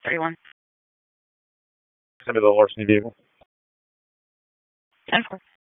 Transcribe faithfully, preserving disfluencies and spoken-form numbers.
thirty-one. Send me the larceny vehicle. ten four.